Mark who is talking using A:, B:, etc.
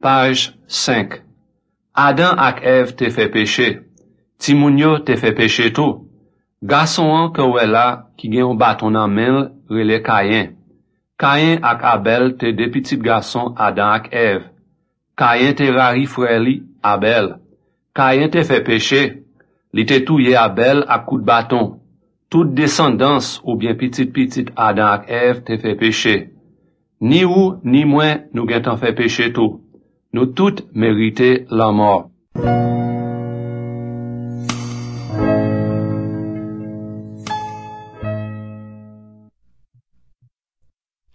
A: Page 5. Adam ak Ève te fait péché. Ti moun yo te fait péché tout. Garçon an que wè la ki gen yon bâton nan men rele Kayen. Kayen ak Abel te deux petits garçons Adam ak Ève. Kayen te rari frère li Abel. Kayen te fait péché. Li te touye Abel ak coup de bâton. Toute descendance ou bien petit Adam ak Ève te fait péché. Ni ou ni moi nous gen tan fait péché tout. Nous toutes mérité la mort.